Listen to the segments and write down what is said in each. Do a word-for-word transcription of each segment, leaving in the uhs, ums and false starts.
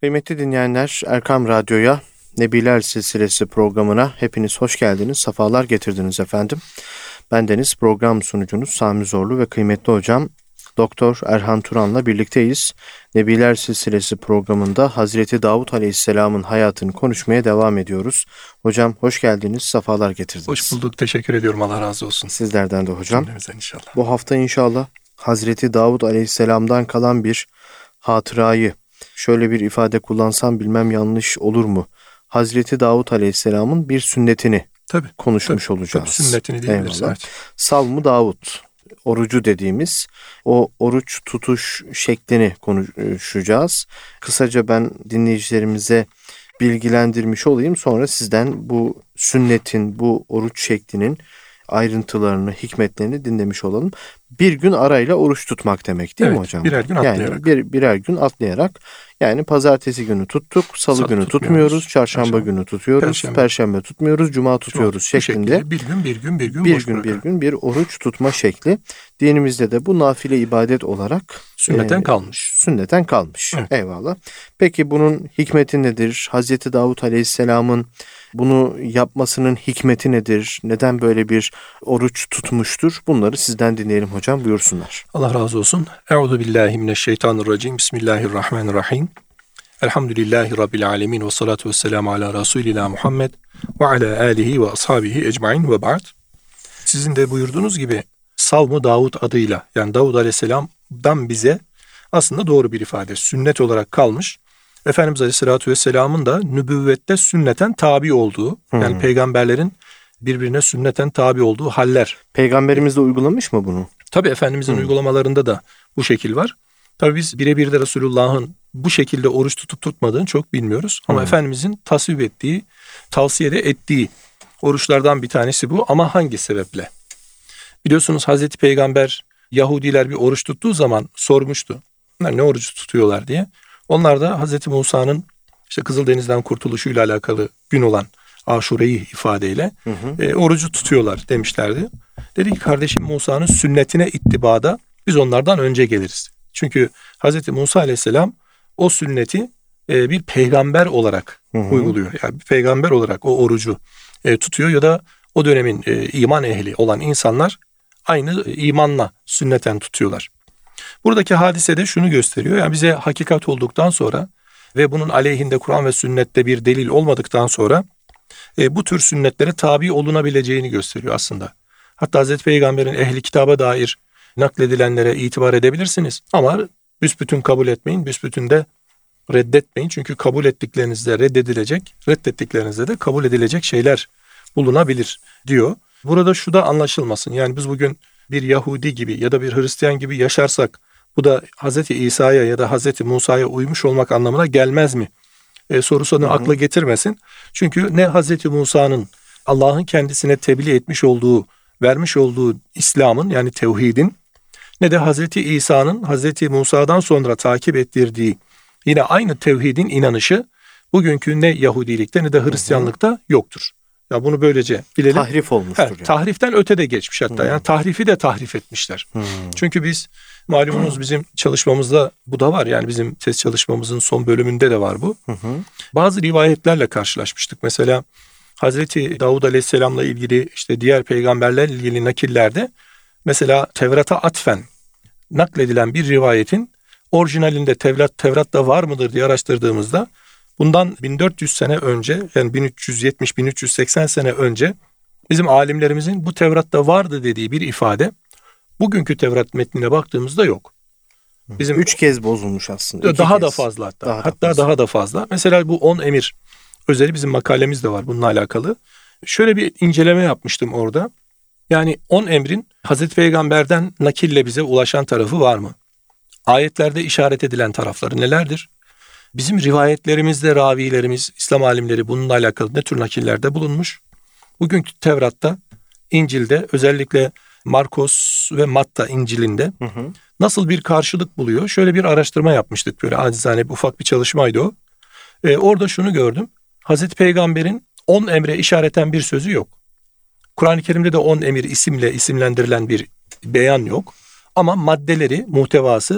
Kıymetli dinleyenler, Erkam Radyo'ya, Nebiler Silsilesi programına hepiniz hoş geldiniz, sefalar getirdiniz efendim. Bendeniz program sunucunuz Sami Zorlu ve kıymetli hocam Doktor Erhan Turan'la birlikteyiz. Nebiler Silsilesi programında Hazreti Davud Aleyhisselam'ın hayatını konuşmaya devam ediyoruz. Hocam hoş geldiniz, sefalar getirdiniz. Hoş bulduk, teşekkür ediyorum, Allah razı olsun. Sizlerden de hocam. Cümlemizden inşallah. Bu hafta inşallah Hazreti Davud Aleyhisselam'dan kalan bir hatırayı, şöyle bir ifade kullansam bilmem yanlış olur mu? Hazreti Davud Aleyhisselam'ın bir sünnetini tabii, konuşmuş tabii, olacağız. Tabii, sünnetini diyebiliriz. Evet. Savm-ı Davud, orucu dediğimiz o oruç tutuş şeklini konuşacağız. Kısaca ben dinleyicilerimize bilgilendirmiş olayım. Sonra sizden bu sünnetin, bu oruç şeklinin ayrıntılarını, hikmetlerini dinlemiş olalım. Bir gün arayla oruç tutmak demek değil evet, mi hocam? Birer gün atlayarak. Yani bir, birer gün atlayarak. Yani pazartesi günü tuttuk, salı, salı günü tutmuyoruz, çarşamba Perşembe. günü tutuyoruz, perşembe. perşembe tutmuyoruz, cuma tutuyoruz Cuma. şeklinde. Bir gün bir gün bir gün bir boş gün bırakalım. bir gün bir oruç tutma şekli. Dinimizde de bu nafile ibadet olarak sünneten e, kalmış. Sünneten kalmış. Evet. Eyvallah. Peki bunun hikmeti nedir? Hazreti Davud Aleyhisselam'ın bunu yapmasının hikmeti nedir? Neden böyle bir oruç tutmuştur? Bunları sizden dinleyelim hocam, buyursunlar. Allah razı olsun. Euzu billahi mineşşeytanirracim. Bismillahirrahmanirrahim. Elhamdülillahi Rabbil alemin ve salatu vesselamu ala Resulina Muhammed ve ala alihi ve ashabihi ecmain ve ba'd. Sizin de buyurduğunuz gibi Savm-ı Davud adıyla, yani Davud Aleyhisselam'dan bize aslında doğru bir ifade, sünnet olarak kalmış. Efendimiz Aleyhisselatü Vesselam'ın da nübüvvette sünneten tabi olduğu, hmm. yani peygamberlerin birbirine sünneten tabi olduğu haller. Peygamberimiz de uygulamış mı bunu? Tabii Efendimizin hmm. uygulamalarında da bu şekil var. Tabii biz birebir de Resulullah'ın bu şekilde oruç tutup tutmadığını çok bilmiyoruz. Ama hmm. Efendimizin tasvip ettiği, tavsiye de ettiği oruçlardan bir tanesi bu. Ama hangi sebeple? Biliyorsunuz Hazreti Peygamber Yahudiler bir oruç tuttuğu zaman sormuştu. Ne orucu tutuyorlar diye. Onlar da Hazreti Musa'nın işte Kızıldeniz'den kurtuluşuyla alakalı gün olan Aşure'yi ifadeyle hı hı. E, orucu tutuyorlar demişlerdi. Dedi ki kardeşim Musa'nın sünnetine ittibada biz onlardan önce geliriz. Çünkü Hazreti Musa Aleyhisselam o sünneti e, bir peygamber olarak hı hı. uyguluyor. Yani bir peygamber olarak o orucu e, tutuyor ya da o dönemin e, iman ehli olan insanlar aynı imanla sünneten tutuyorlar. Buradaki hadise de şunu gösteriyor. Yani bize hakikat olduktan sonra ve bunun aleyhinde Kur'an ve sünnette bir delil olmadıktan sonra e, bu tür sünnetlere tabi olunabileceğini gösteriyor aslında. Hatta Hazreti Peygamber'in ehli kitaba dair nakledilenlere itibar edebilirsiniz. Ama büsbütün kabul etmeyin, büsbütün de reddetmeyin. Çünkü kabul ettiklerinizde reddedilecek, reddettiklerinizde de kabul edilecek şeyler bulunabilir diyor. Burada şu da anlaşılmasın. Yani biz bugün bir Yahudi gibi ya da bir Hristiyan gibi yaşarsak bu da Hazreti İsa'ya ya da Hazreti Musa'ya uymuş olmak anlamına gelmez mi? E, sorusunu akla getirmesin. Çünkü ne Hazreti Musa'nın Allah'ın kendisine tebliğ etmiş olduğu, vermiş olduğu İslam'ın yani tevhidin ne de Hazreti İsa'nın Hazreti Musa'dan sonra takip ettirdiği yine aynı tevhidin inanışı bugünkü ne Yahudilikte ne de Hristiyanlıkta yoktur. Ya bunu böylece bilelim. Tahrif olmuştur. He, yani. Tahriften öte de geçmiş hatta. Hmm. Yani tahrifi de tahrif etmişler. Hmm. Çünkü biz malumunuz bizim çalışmamızda bu da var. Yani bizim test çalışmamızın son bölümünde de var bu. Hmm. Bazı rivayetlerle karşılaşmıştık. Mesela Hazreti Davud Aleyhisselam'la ilgili işte diğer peygamberlerle ilgili nakillerde mesela Tevrat'a atfen nakledilen bir rivayetin orijinalinde Tevrat, Tevrat'ta var mıdır diye araştırdığımızda bundan bin dört yüz sene önce yani bin üç yüz yetmiş bin üç yüz seksen sene önce bizim alimlerimizin bu Tevrat'ta vardı dediği bir ifade bugünkü Tevrat metnine baktığımızda yok. Bizim üç kez bozulmuş aslında. Daha kez. da fazla hatta. Daha hatta da fazla. daha da fazla. Mesela bu on emir özeli bizim makalemiz de var bununla alakalı. Şöyle bir inceleme yapmıştım orada. Yani on emrin Hazreti Peygamber'den nakille bize ulaşan tarafı var mı? Ayetlerde işaret edilen tarafları nelerdir? Bizim rivayetlerimizde ravilerimiz, İslam alimleri bununla alakalı ne tür nakillerde bulunmuş? Bugünkü Tevrat'ta, İncil'de özellikle Markos ve Matta İncil'inde hı hı. nasıl bir karşılık buluyor? Şöyle bir araştırma yapmıştık, böyle acizane ufak bir çalışmaydı o. Ee, orada şunu gördüm. Hazreti Peygamber'in on emre işareten bir sözü yok. Kur'an-ı Kerim'de de on emir isimle isimlendirilen bir beyan yok. Ama maddeleri, muhtevası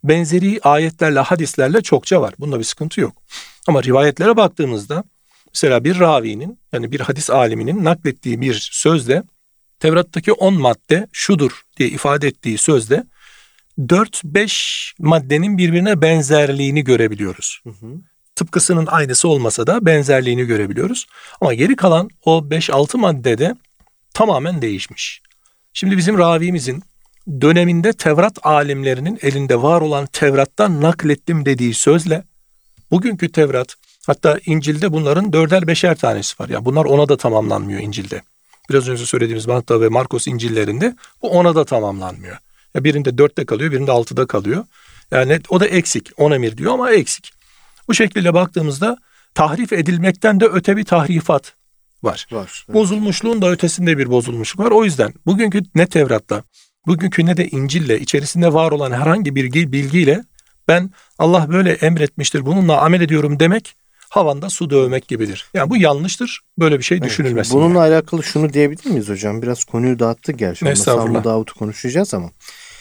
benzeri ayetlerle, hadislerle çokça var. Bunda bir sıkıntı yok. Ama rivayetlere baktığımızda mesela bir ravinin, yani bir hadis aliminin naklettiği bir sözde Tevrat'taki on madde şudur diye ifade ettiği sözde dört beş maddenin birbirine benzerliğini görebiliyoruz. Hı hı. Tıpkısının aynısı olmasa da benzerliğini görebiliyoruz. Ama geri kalan o beş altı maddede tamamen değişmiş. Şimdi bizim ravimizin döneminde Tevrat alimlerinin elinde var olan Tevrat'tan naklettim dediği sözle bugünkü Tevrat, hatta İncil'de bunların dörder beşer tanesi var. Yani bunlar ona da tamamlanmıyor İncil'de. Biraz önce söylediğimiz Matta ve Markos İncil'lerinde bu ona da tamamlanmıyor. Ya birinde dörtte kalıyor, birinde altıda kalıyor. Yani o da eksik. On emir diyor ama eksik. Bu şekilde baktığımızda tahrif edilmekten de öte bir tahrifat var. var evet. Bozulmuşluğun da ötesinde bir bozulmuşluk var. O yüzden bugünkü ne Tevrat'ta, bugünkü ne de İncil'le içerisinde var olan herhangi bir bilgiyle ben Allah böyle emretmiştir, bununla amel ediyorum demek havanda su dövmek gibidir. Yani bu yanlıştır. Böyle bir şey evet, düşünülmesin. Bununla yani. alakalı şunu diyebilir miyiz hocam? Biraz konuyu dağıttık gerçi. Samu Davut'u konuşacağız ama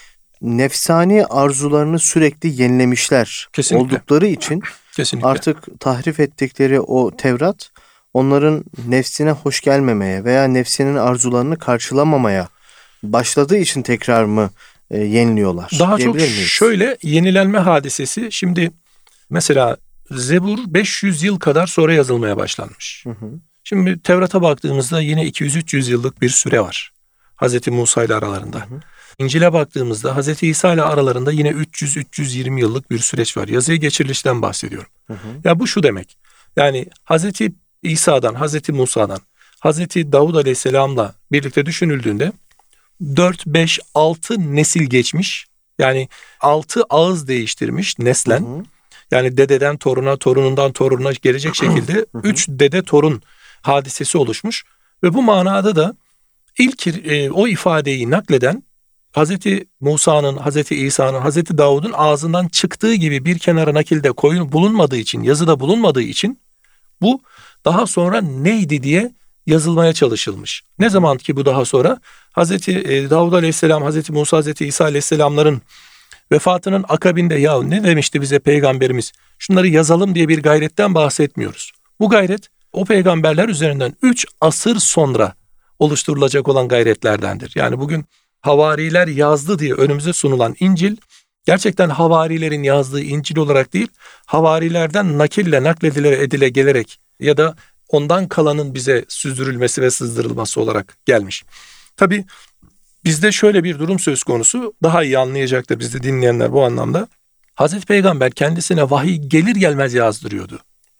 nefsani arzularını sürekli yenilemişler Kesinlikle. oldukları için Kesinlikle. artık tahrif ettikleri o Tevrat onların nefsine hoş gelmemeye veya nefsinin arzularını karşılamamaya başladığı için tekrar mı e, yeniliyorlar? Daha çok miyiz? Şöyle yenilenme hadisesi, şimdi mesela Zebur beş yüz yıl kadar sonra yazılmaya başlanmış. Hı hı. Şimdi Tevrat'a baktığımızda yine iki yüz üç yüz yıllık bir süre var Hazreti Musa ile aralarında. Hı hı. İncil'e baktığımızda Hazreti İsa ile aralarında yine üç yüz üç yüz yirmi yıllık bir süreç var. Yazıya geçirilişten bahsediyorum. Hı hı. Ya bu şu demek. Yani Hazreti İsa'dan, Hazreti Musa'dan, Hazreti Davud Aleyhisselam'la birlikte düşünüldüğünde dört beş altı nesil geçmiş. Yani altı ağız değiştirmiş neslen. Hı hı. Yani dededen toruna, torunundan toruna gelecek şekilde üç dede torun hadisesi oluşmuş. Ve bu manada da ilk e, o ifadeyi nakleden Hazreti Musa'nın, Hazreti İsa'nın, Hazreti Davud'un ağzından çıktığı gibi bir kenara nakilde koyun bulunmadığı için, yazıda bulunmadığı için bu daha sonra neydi diye yazılmaya çalışılmış. Ne zaman ki bu daha sonra Hazreti e, Davud Aleyhisselam, Hazreti Musa, Hazreti İsa Aleyhisselamların vefatının akabinde ya ne demişti bize peygamberimiz, şunları yazalım diye bir gayretten bahsetmiyoruz. Bu gayret o peygamberler üzerinden üç asır sonra oluşturulacak olan gayretlerdendir. Yani bugün havariler yazdı diye önümüze sunulan İncil gerçekten havarilerin yazdığı İncil olarak değil, havarilerden nakille nakledile edile gelerek ya da ondan kalanın bize süzdürülmesi ve sızdırılması olarak gelmiş. Tabii bizde şöyle bir durum söz konusu, daha iyi anlayacaktır bizde dinleyenler bu anlamda. Hazreti Peygamber kendisine vahiy gelir gelmez yazdırıyordu.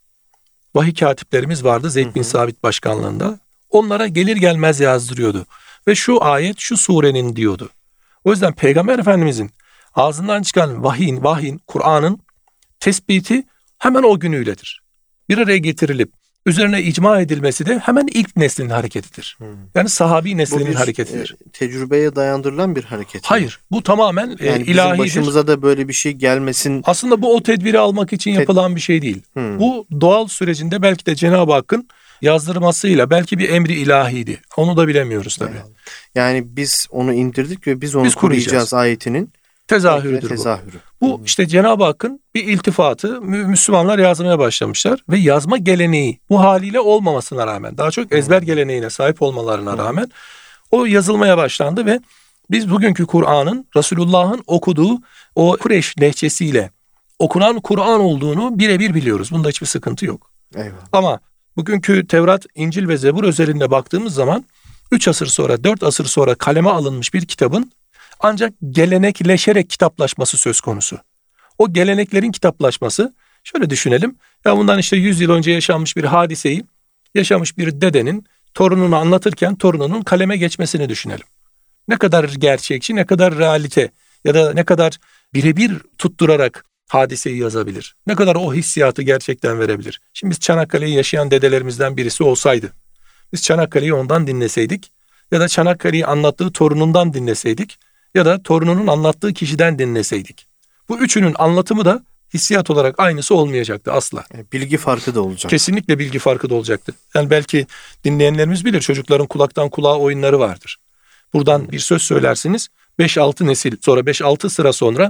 Vahiy katiplerimiz vardı Zeyd bin Sabit başkanlığında. Onlara gelir gelmez yazdırıyordu. Ve şu ayet şu surenin diyordu. O yüzden Peygamber Efendimizin ağzından çıkan vahyin, vahyin, Kur'an'ın tespiti hemen o günüyledir. Bir araya getirilip üzerine icma edilmesi de hemen ilk neslin hareketidir. Hmm. Yani sahabi neslinin bir, hareketidir. E, tecrübeye dayandırılan bir hareket. Hayır, bu tamamen yani e, ilahidir. Bizim başımıza da böyle bir şey gelmesin. Aslında bu o tedbiri almak için yapılan bir şey değil. Hmm. Bu doğal sürecinde belki de Cenab-ı Hakk'ın yazdırmasıyla belki bir emri ilahiydi. Onu da bilemiyoruz tabii. Yani, yani biz onu indirdik ve biz onu biz koruyacağız ayetinin tezahürüdür bu. Tezahürü. Bu hmm. işte Cenab-ı Hakk'ın bir iltifatı, Müslümanlar yazmaya başlamışlar ve yazma geleneği bu haliyle olmamasına rağmen, daha çok ezber geleneğine sahip olmalarına rağmen o yazılmaya başlandı ve biz bugünkü Kur'an'ın Resulullah'ın okuduğu o Kureyş lehçesiyle okunan Kur'an olduğunu birebir biliyoruz. Bunda hiçbir sıkıntı yok. Eyvallah. Ama bugünkü Tevrat, İncil ve Zebur özelinde baktığımız zaman üç asır sonra, dört asır sonra kaleme alınmış bir kitabın ancak gelenekleşerek kitaplaşması söz konusu. O geleneklerin kitaplaşması, şöyle düşünelim. Ya bundan işte yüz yıl önce yaşanmış bir hadiseyi, yaşamış bir dedenin torununu anlatırken torununun kaleme geçmesini düşünelim. Ne kadar gerçekçi, ne kadar realite ya da ne kadar birebir tutturarak hadiseyi yazabilir. Ne kadar o hissiyatı gerçekten verebilir. Şimdi biz Çanakkale'yi yaşayan dedelerimizden birisi olsaydı, biz Çanakkale'yi ondan dinleseydik ya da Çanakkale'yi anlattığı torunundan dinleseydik ya da torununun anlattığı kişiden dinleseydik. Bu üçünün anlatımı da hissiyat olarak aynısı olmayacaktı asla. Bilgi farkı da olacak. Kesinlikle bilgi farkı da olacaktı. Yani belki dinleyenlerimiz bilir, çocukların kulaktan kulağa oyunları vardır. Buradan bir söz söylersiniz, beş altı nesil sonra, beş altı sıra sonra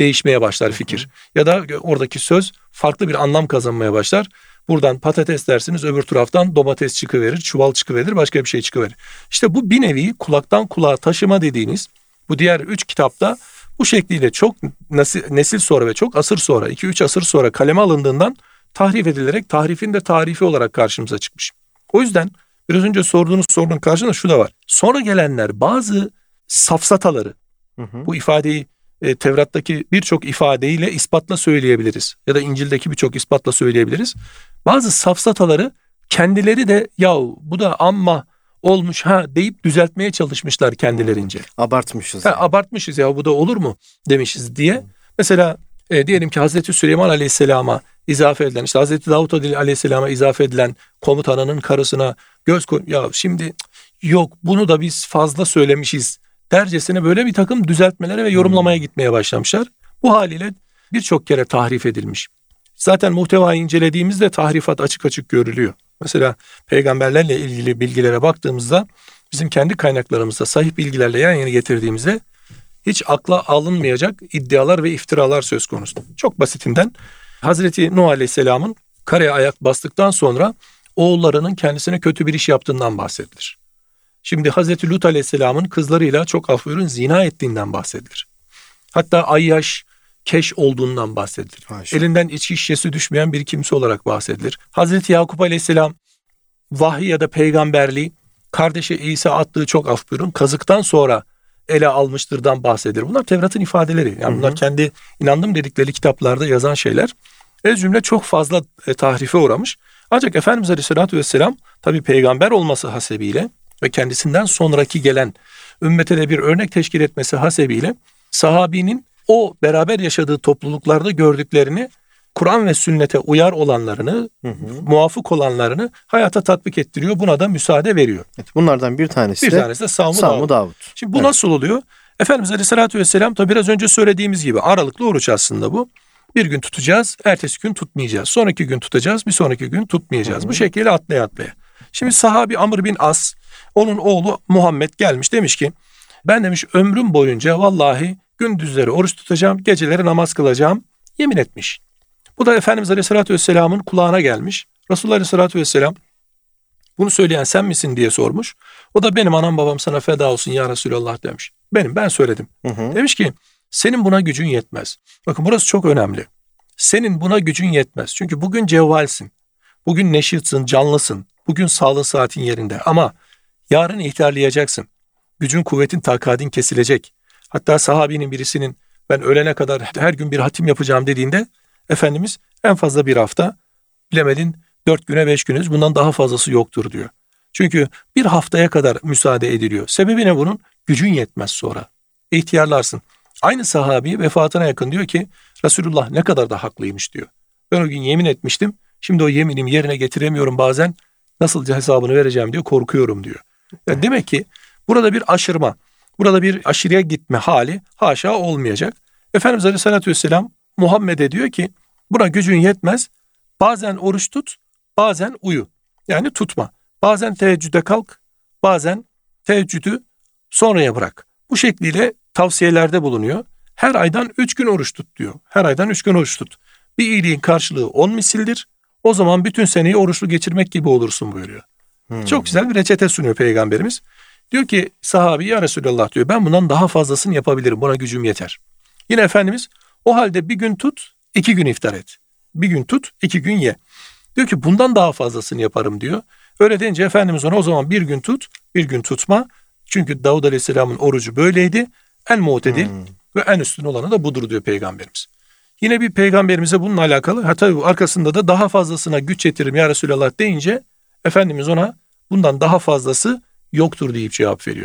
değişmeye başlar fikir. Ya da oradaki söz farklı bir anlam kazanmaya başlar. Buradan patates dersiniz, öbür taraftan domates çıkıverir, çuval çıkıverir, başka bir şey çıkıverir. İşte bu bir nevi kulaktan kulağa taşıma dediğiniz bu diğer üç kitapta bu şekliyle çok nesil, nesil sonra ve çok asır sonra, iki üç asır sonra kaleme alındığından tahrif edilerek tahrifin de tarifi olarak karşımıza çıkmış. O yüzden biraz önce sorduğunuz sorunun karşısında şu da var. Sonra gelenler bazı safsataları, hı hı. bu ifadeyi e, Tevrat'taki birçok ifadeyle ispatla söyleyebiliriz. Ya da İncil'deki birçok ispatla söyleyebiliriz. Bazı safsataları kendileri de ya bu da amma olmuş ha deyip düzeltmeye çalışmışlar kendilerince. Abartmışız. Ha, yani. Abartmışız ya bu da olur mu demişiz diye. Mesela e, diyelim ki Hazreti Süleyman Aleyhisselam'a izafe edilen, işte Hazreti Davut Aleyhisselam'a izafe edilen komutanının karısına göz koy. Ya şimdi yok bunu da biz fazla söylemişiz dercesine böyle bir takım düzeltmelere ve yorumlamaya hmm. gitmeye başlamışlar. Bu haliyle birçok kere tahrif edilmiş. Zaten muhtevayı incelediğimizde tahrifat açık açık görülüyor. Mesela peygamberlerle ilgili bilgilere baktığımızda bizim kendi kaynaklarımızda sahih bilgilerle yan yana getirdiğimizde hiç akla alınmayacak iddialar ve iftiralar söz konusu. Çok basitinden Hazreti Nuh Aleyhisselam'ın karaya ayak bastıktan sonra oğullarının kendisine kötü bir iş yaptığından bahsedilir. Şimdi Hazreti Lut Aleyhisselam'ın kızlarıyla çok af buyurun zina ettiğinden bahsedilir. Hatta ayyaş, keş olduğundan bahsedilir. Ayşe. Elinden içki şişesi düşmeyen bir kimse olarak bahsedilir. Hazreti Yakup Aleyhisselam vahiy ya da peygamberliği kardeşi İsa attığı çok af buyurun kazıktan sonra ele almıştırdan bahsedilir. Bunlar Tevrat'ın ifadeleri. Yani bunlar hı hı. kendi inandım dedikleri kitaplarda yazan şeyler. Ez cümle çok fazla e, tahrife uğramış. Ancak Efendimiz Aleyhisselatü Vesselam tabi peygamber olması hasebiyle ve kendisinden sonraki gelen ümmete de bir örnek teşkil etmesi hasebiyle sahabinin o beraber yaşadığı topluluklarda gördüklerini Kur'an ve sünnete uyar olanlarını, hı hı. muvafık olanlarını hayata tatbik ettiriyor. Buna da müsaade veriyor. Evet, bunlardan bir tanesi bir de, tanesi de Savm-ı Savm-ı Davud. Şimdi bu evet. nasıl oluyor? Efendimiz Aleyhisselatü Vesselam tabi biraz önce söylediğimiz gibi aralıklı oruç aslında bu. Bir gün tutacağız, ertesi gün tutmayacağız. Sonraki gün tutacağız, bir sonraki gün tutmayacağız. Hı hı. Bu şekilde atlaya atlaya. Şimdi sahabi Amr bin As, onun oğlu Muhammed gelmiş demiş ki ben demiş ömrüm boyunca vallahi gündüzleri oruç tutacağım, geceleri namaz kılacağım yemin etmiş. Bu da Efendimiz Aleyhisselatü Vesselam'ın kulağına gelmiş. Resulullah Aleyhisselatü Vesselam bunu söyleyen sen misin diye sormuş. O da benim anam babam sana feda olsun ya Resulallah demiş. Benim ben söyledim. Hı hı. Demiş ki senin buna gücün yetmez. Bakın burası çok önemli. Senin buna gücün yetmez. Çünkü bugün cevvalsin. Bugün neşitsin, canlısın. Bugün sağlığın saatin yerinde. Ama yarın ihtiyarlayacaksın. Gücün, kuvvetin, takadin kesilecek. Hatta sahabinin birisinin ben ölene kadar her gün bir hatim yapacağım dediğinde Efendimiz en fazla bir hafta, bilemedin dört güne beş günüz, bundan daha fazlası yoktur diyor. Çünkü bir haftaya kadar müsaade ediliyor. Sebebi ne bunun? Gücün yetmez sonra. İhtiyarlarsın. Aynı sahabi vefatına yakın diyor ki Resulullah ne kadar da haklıymış diyor. Ben o gün yemin etmiştim. Şimdi o yeminimi yerine getiremiyorum bazen. Nasılca hesabını vereceğim diyor. Korkuyorum diyor. Yani demek ki burada bir aşırma, burada bir aşırıya gitme hali haşa olmayacak. Efendimiz Aleyhisselatü Vesselam Muhammed'e diyor ki buna gücün yetmez. Bazen oruç tut, bazen uyu. Yani tutma. Bazen teheccüde kalk, bazen teheccüdü sonraya bırak. Bu şekliyle tavsiyelerde bulunuyor. Her aydan üç gün oruç tut diyor. Her aydan üç gün oruç tut. Bir iyiliğin karşılığı on misildir. O zaman bütün seneyi oruçlu geçirmek gibi olursun buyuruyor. Hmm. Çok güzel bir reçete sunuyor Peygamberimiz. Diyor ki sahabi ya Resulallah diyor ben bundan daha fazlasını yapabilirim. Buna gücüm yeter. Yine Efendimiz o halde bir gün tut, iki gün iftar et. Bir gün tut, iki gün ye. Diyor ki bundan daha fazlasını yaparım diyor. Öyle deyince Efendimiz ona o zaman bir gün tut, bir gün tutma. Çünkü Davud Aleyhisselam'ın orucu böyleydi. En mu'tedil hmm. ve en üstün olanı da budur diyor Peygamberimiz. Yine bir Peygamberimize bununla alakalı hatta arkasında da daha fazlasına güç yetiririm ya Resulallah deyince Efendimiz ona bundan daha fazlası yoktur deyip cevap veriyor.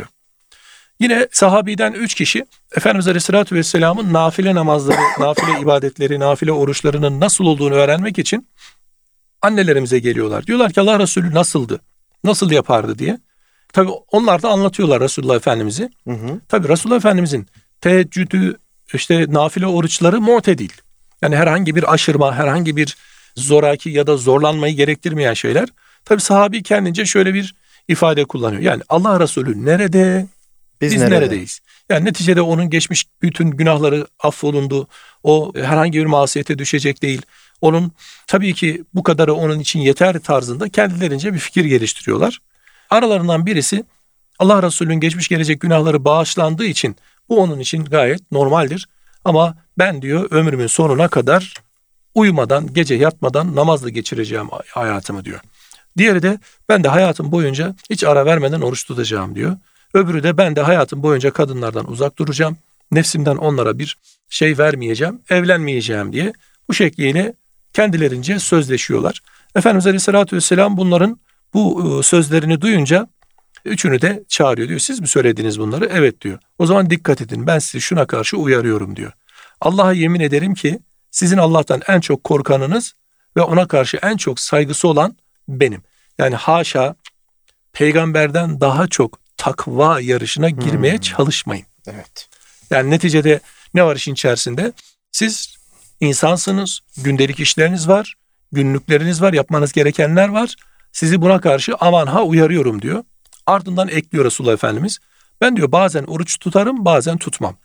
Yine sahabiden üç kişi Efendimiz Aleyhisselatü Vesselam'ın nafile namazları, nafile ibadetleri, nafile oruçlarının nasıl olduğunu öğrenmek için annelerimize geliyorlar. Diyorlar ki Allah Resulü nasıldı? Nasıl yapardı diye. Tabii onlar da anlatıyorlar Resulullah Efendimiz'i. Hı hı. Tabii Resulullah Efendimiz'in teheccüdü, işte nafile oruçları mu'tedil. Yani herhangi bir aşırma, herhangi bir zoraki ya da zorlanmayı gerektirmeyen şeyler. Tabii sahabi kendince şöyle bir ifade kullanıyor. Yani Allah Resulü nerede, Biz, Biz nerede? neredeyiz? Yani neticede onun geçmiş bütün günahları affolundu. O herhangi bir masiyete düşecek değil. Onun tabii ki bu kadarı onun için yeter tarzında kendilerince bir fikir geliştiriyorlar. Aralarından birisi Allah Resulü'nün geçmiş gelecek günahları bağışlandığı için bu onun için gayet normaldir. Ama ben diyor ömrümün sonuna kadar uyumadan, gece yatmadan namazla geçireceğim hayatımı diyor. Diğeri de ben de hayatım boyunca hiç ara vermeden oruç tutacağım diyor. Öbürü de ben de hayatım boyunca kadınlardan uzak duracağım. Nefsimden onlara bir şey vermeyeceğim, evlenmeyeceğim diye bu şekliyle kendilerince sözleşiyorlar. Efendimiz Aleyhisselatü Vesselam bunların bu sözlerini duyunca üçünü de çağırıyor diyor. Siz mi söylediniz bunları? Evet diyor. O zaman dikkat edin, ben sizi şuna karşı uyarıyorum diyor. Allah'a yemin ederim ki sizin Allah'tan en çok korkanınız ve ona karşı en çok saygısı olan benim. Yani haşa peygamberden daha çok takva yarışına girmeye hmm. çalışmayın. Evet. Yani neticede ne var işin içerisinde? Siz insansınız, gündelik işleriniz var, günlükleriniz var, yapmanız gerekenler var. Sizi buna karşı aman ha uyarıyorum diyor. Ardından ekliyor Resulullah Efendimiz. Ben diyor bazen oruç tutarım, bazen tutmam.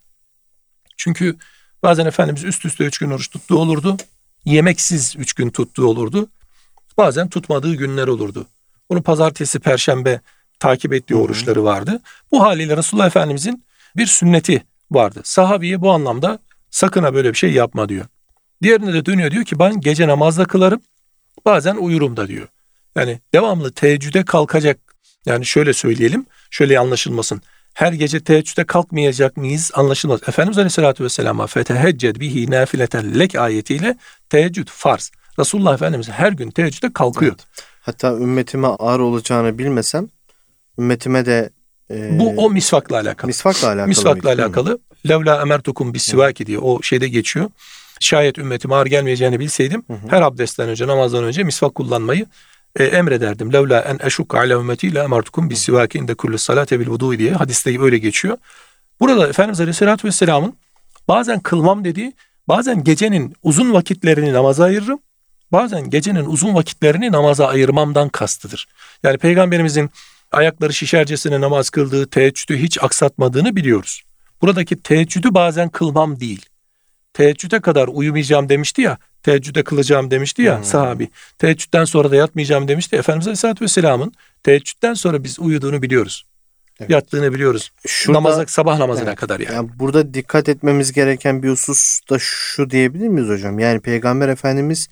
Çünkü bazen Efendimiz üst üste üç gün oruç tuttuğu olurdu. Yemeksiz üç gün tuttuğu olurdu. Bazen tutmadığı günler olurdu. Onu pazartesi, perşembe takip ettiği oruçları vardı. Bu haliyle Resulullah Efendimizin bir sünneti vardı. Sahabiye bu anlamda sakın ha böyle bir şey yapma diyor. Diğerine de dönüyor diyor ki ben gece namazda kılarım, bazen uyurum da diyor. Yani devamlı teheccüde kalkacak. Yani şöyle söyleyelim, şöyle anlaşılmasın. Her gece teheccüde kalkmayacak mıyız anlaşılmaz. Efendimiz Aleyhisselatü Vesselam'a fetehecced bihi nafileten lek ayetiyle teheccüd farz. Resulullah Efendimiz her gün teheccüde kalkıyor. Evet. Hatta ümmetime ağır olacağını bilmesem ümmetime de e, bu o misvakla alakalı. Misvakla alakalı. Misvakla mıydı, alakalı. Levla emertukum bis sivaki diye o şeyde geçiyor. Şayet ümmetime ağır gelmeyeceğini bilseydim hı hı. her abdestten önce, namazdan önce misvak kullanmayı e, emrederdim. Levla en eşukka ala ümmeti la emertukum bis sivaki inde kulli salate bil vudu diye hadiste öyle geçiyor. Burada Efendimiz Aleyhisselatü Vesselam'ın bazen kılmam dediği, bazen gecenin uzun vakitlerini namaza ayırırım. Bazen gecenin uzun vakitlerini namaza ayırmamdan kastıdır. Yani Peygamberimizin ayakları şişercesine namaz kıldığı, teheccüdü hiç aksatmadığını biliyoruz. Buradaki teheccüdü bazen kılmam değil. Teheccüde kadar uyumayacağım demişti ya, teheccüde kılacağım demişti ya hmm. sahabi. Teheccüden sonra da yatmayacağım demişti. Efendimiz Aleyhisselatü Vesselam'ın teheccüden sonra biz uyuduğunu biliyoruz. Evet. Yattığını biliyoruz. Şurada, Namaza, sabah namazına evet, kadar yani. yani. Burada dikkat etmemiz gereken bir husus da şu diyebilir miyiz hocam? Yani Peygamber Efendimiz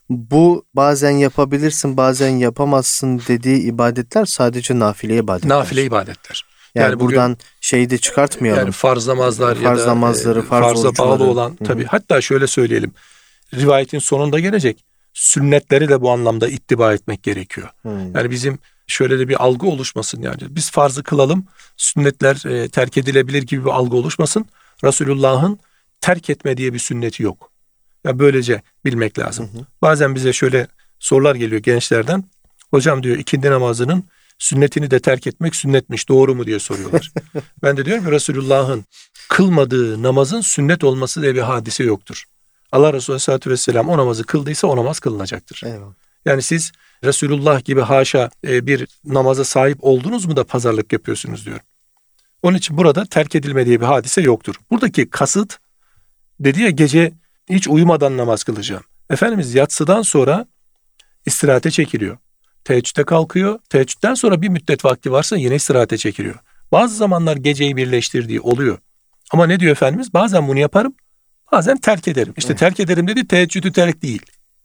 bu bazen yapabilirsin bazen yapamazsın dediği ibadetler sadece nafile ibadetler. Nafile ibadetler. Yani, yani buradan şeyi de çıkartmayalım. Yani farz namazlar farz ya da namazları, farz farza bağlı olan Hı-hı. tabii. Hatta şöyle söyleyelim. Rivayetin sonunda gelecek. Sünnetleri de bu anlamda ittiba etmek gerekiyor. Hı. Yani bizim şöyle de bir algı oluşmasın yani. Biz farzı kılalım, sünnetler e, terk edilebilir gibi bir algı oluşmasın. Resulullah'ın terk etme diye bir sünneti yok. Ya böylece bilmek lazım. Hı hı. Bazen bize şöyle sorular geliyor gençlerden. Hocam diyor ikindi namazının sünnetini de terk etmek sünnetmiş, doğru mu diye soruyorlar. Ben de diyorum ki Resulullah'ın kılmadığı namazın sünnet olması diye bir hadise yoktur. Allah Resulü Aleyhisselatü Vesselam o namazı kıldıysa o namaz kılınacaktır. Eyvallah. Yani siz Resulullah gibi haşa bir namaza sahip oldunuz mu da pazarlık yapıyorsunuz diyorum. Onun için burada terk edilme diye bir hadise yoktur. Buradaki kasıt dedi ya gece hiç uyumadan namaz kılacağım. Efendimiz yatsıdan sonra istirahate çekiliyor. Teheccüde kalkıyor. Teheccüden sonra bir müddet vakti varsa yine istirahate çekiliyor. Bazı zamanlar geceyi birleştirdiği oluyor. Ama ne diyor Efendimiz? Bazen bunu yaparım, bazen terk ederim. İşte evet. terk ederim dedi, teheccüdü terk değil.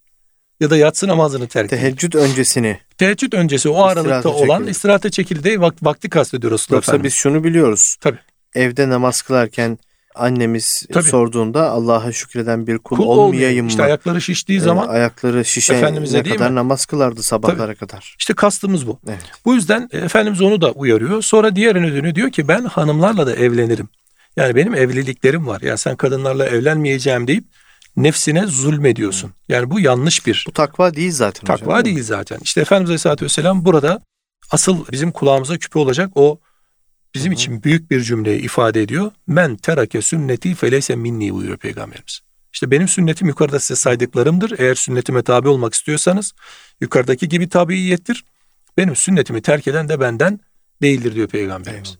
Ya da yatsı namazını terk değil. Teheccüd öncesini. Teheccüd öncesi o aralıkta olan çekilir. istirahate çekildiği vakti kastediyor Resulullah Yoksa Efendimiz. Biz şunu biliyoruz. Tabii. Evde namaz kılarken annemiz Tabii. sorduğunda Allah'a şükreden bir kul, kul olmayayım mı? İşte ayakları şiştiği ee, zaman ayakları şişene kadar mi? namaz kılardı sabahlara Tabii. kadar. İşte kastımız bu. Evet. Bu yüzden Efendimiz onu da uyarıyor. Sonra diğerine dönüyor diyor ki ben hanımlarla da evlenirim. Yani benim evliliklerim var. Yani sen kadınlarla evlenmeyeceğim deyip nefsine zulmediyorsun. Yani bu yanlış bir. Bu takva değil zaten. Takva hocam, değil zaten. İşte Efendimiz Aleyhisselatü Vesselam burada asıl bizim kulağımıza küpe olacak o bizim Hı-hı. için büyük bir cümleyi ifade ediyor. Men terake sünneti feleyse minni buyuruyor Peygamberimiz. İşte benim sünnetim yukarıda size saydıklarımdır. Eğer sünnetime tabi olmak istiyorsanız yukarıdaki gibi tabiiyettir. Benim sünnetimi terk eden de benden değildir diyor Peygamberimiz. Eyvallah.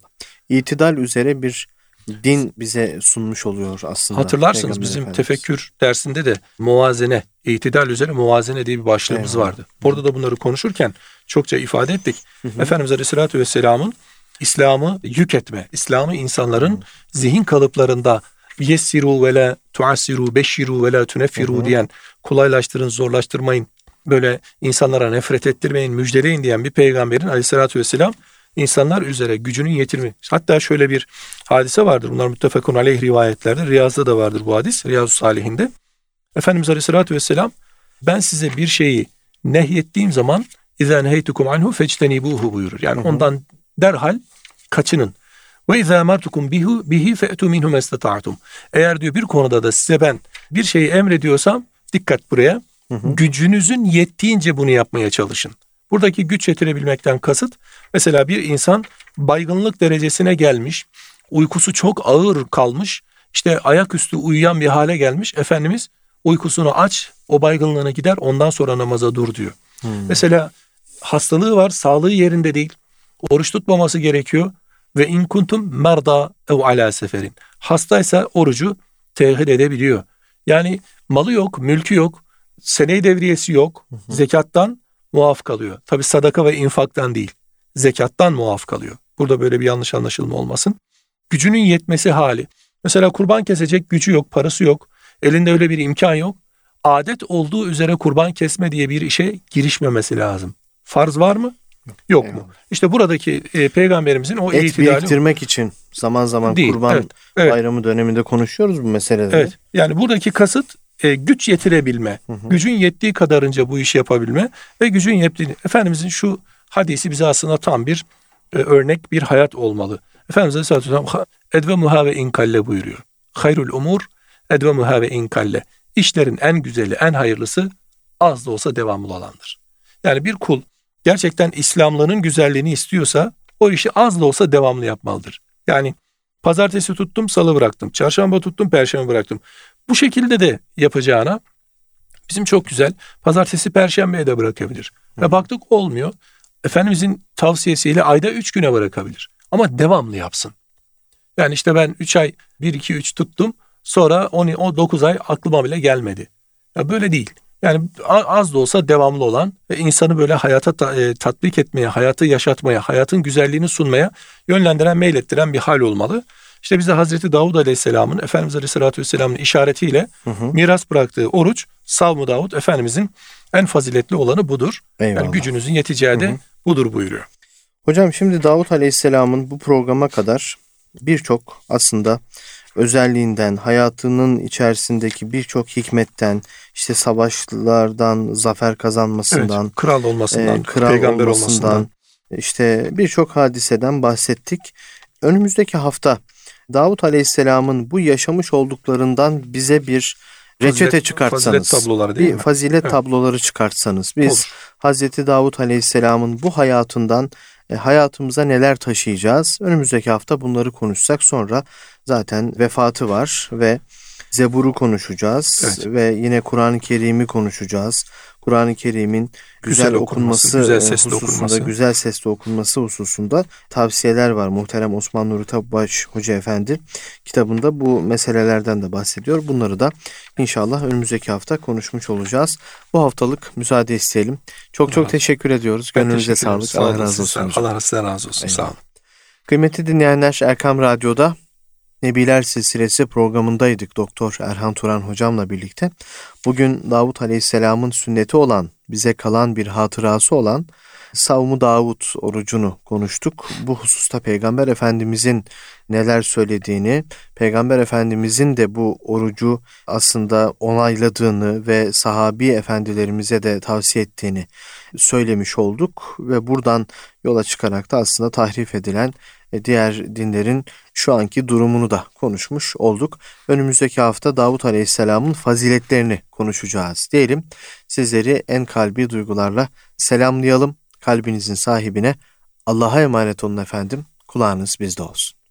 itidal üzere bir din bize sunmuş oluyor aslında. Hatırlarsınız Peygamber bizim Efendimiz. tefekkür dersinde de muvazene, itidal üzere muvazene diye bir başlığımız Eyvallah. vardı. Orada da bunları konuşurken çokça ifade ettik. Hı hı. Efendimiz Aleyhisselatü Vesselam'ın İslam'ı yük etme, İslam'ı insanların zihin kalıplarında yessiru ve la tuassiru, beşiru ve la tuneffiru diyen, kolaylaştırın, zorlaştırmayın, böyle insanlara nefret ettirmeyin, müjdeleyin diyen bir peygamberin Aleyhisselatü Vesselam insanlar üzere gücünün yetirme. Hatta şöyle bir hadise vardır. Bunlar muttefakun aleyh rivayetlerde. Riyaz'da da vardır bu hadis. Riyazu Salihinde. Efendimiz Aleyhisselatü Vesselam ben size bir şeyi nehyettiğim zaman اِذَا نَهَيْتُكُمْ عَنْهُ فَاجْتَنِبُوهُ buyurur. Yani hı hı. ondan derhal kaçının. وَاِذَا مَرْتُكُمْ بِهِ فَأْتُوا مِنْهُ مَسْتَطَعْتُمْ. Eğer diyor bir konuda da size ben bir şeyi emrediyorsam, dikkat buraya, hı hı. gücünüzün yettiğince bunu yapmaya çalışın. Buradaki güç yetirebilmekten kasıt, mesela bir insan baygınlık derecesine gelmiş, uykusu çok ağır kalmış, işte ayaküstü uyuyan bir hale gelmiş. Efendimiz uykusunu aç, o baygınlığına gider, ondan sonra namaza dur diyor. Hmm. Mesela hastalığı var, sağlığı yerinde değil, oruç tutmaması gerekiyor ve in kuntum merda ev ala seferin. Hastaysa orucu tehir edebiliyor. Yani malı yok, mülkü yok, sene-i devriyesi yok, hı hı. zekattan muaf kalıyor. Tabi sadaka ve infaktan değil, zekattan muaf kalıyor. Burada böyle bir yanlış anlaşılma olmasın. Gücünün yetmesi hali. Mesela kurban kesecek gücü yok, parası yok, elinde öyle bir imkan yok. Adet olduğu üzere kurban kesme diye bir işe girişmemesi lazım. Farz var mı? Yok Eyvallah. mu? İşte buradaki e, peygamberimizin o et itidali... biriktirmek için zaman zaman değil, kurban evet, evet. bayramı döneminde konuşuyoruz bu meseleleri. Evet. Yani buradaki kasıt e, güç yetirebilme. Hı hı. Gücün yettiği kadarınca bu işi yapabilme ve gücün yettiği... Efendimizin şu hadisi bize aslında tam bir e, örnek, bir hayat olmalı. Efendimiz Aleyhisselatü Vesselam edvemuha ve inkalle buyuruyor. Hayrul umur edvemuha ve inkalle. İşlerin en güzeli, en hayırlısı az da olsa devamlı olandır. Yani bir kul gerçekten İslamlığının güzelliğini istiyorsa o işi az da olsa devamlı yapmalıdır. Yani pazartesi tuttum, salı bıraktım. Çarşamba tuttum, perşembe bıraktım. Bu şekilde de yapacağına bizim çok güzel pazartesi, perşembeye de bırakabilir. Hı. Ve baktık olmuyor. Efendimizin tavsiyesiyle ayda üç güne bırakabilir. Ama devamlı yapsın. Yani işte ben üç ay bir iki üç tuttum. Sonra on dokuz ay aklıma bile gelmedi. Ya böyle değil. Yani az da olsa devamlı olan ve insanı böyle hayata tatbik etmeye, hayatı yaşatmaya, hayatın güzelliğini sunmaya yönlendiren, meylettiren bir hal olmalı. İşte bize Hazreti Davud Aleyhisselam'ın, Efendimiz Aleyhisselatü Vesselam'ın işaretiyle hı hı. miras bıraktığı oruç, Savm-ı Davud Efendimizin en faziletli olanı budur. Eyvallah. Yani gücünüzün yeteceği de hı hı. budur buyuruyor. Hocam şimdi Davud Aleyhisselam'ın bu programa kadar birçok aslında özelliğinden, hayatının içerisindeki birçok hikmetten, işte savaşlardan, zafer kazanmasından, evet, kral olmasından, e, kral peygamber olmasından, olmasından, işte birçok hadiseden bahsettik. Önümüzdeki hafta Davud Aleyhisselam'ın bu yaşamış olduklarından bize bir reçete fazilet, çıkartsanız, fazilet tabloları değil bir mi? fazilet evet. tabloları çıkartsanız, biz Olur. Hazreti Davud Aleyhisselam'ın bu hayatından e, hayatımıza neler taşıyacağız? Önümüzdeki hafta bunları konuşsak, sonra zaten vefatı var ve Zebur'u konuşacağız evet. ve yine Kur'an-ı Kerim'i konuşacağız. Kur'an-ı Kerim'in güzel, güzel okunması, okunması güzel sesli hususunda, okunması. güzel sesli okunması hususunda tavsiyeler var. Muhterem Osman Nuri Tabubaş Hoca Efendi kitabında bu meselelerden de bahsediyor. Bunları da inşallah önümüzdeki hafta konuşmuş olacağız. Bu haftalık müsaade isteyelim. Çok çok Allah teşekkür ediyoruz. Gönlünüze sağlık. Sağ Allah razı olsun. Allah razı olsun. Sağ olun. Kıymetli dinleyenler, Erkam Radyo'da Nebiler Silsilesi programındaydık Doktor Erhan Turan hocamla birlikte. Bugün Davud Aleyhisselam'ın sünneti olan, bize kalan bir hatırası olan Savm-ı Davud orucunu konuştuk. Bu hususta Peygamber Efendimizin neler söylediğini, Peygamber Efendimizin de bu orucu aslında onayladığını ve sahabi efendilerimize de tavsiye ettiğini söylemiş olduk. Ve buradan yola çıkarak da aslında tahrif edilen diğer dinlerin şu anki durumunu da konuşmuş olduk. Önümüzdeki hafta Davud Aleyhisselam'ın faziletlerini konuşacağız diyelim. Sizleri en kalbi duygularla selamlayalım. Kalbinizin sahibine Allah'a emanet olun efendim. Kulağınız bizde olsun.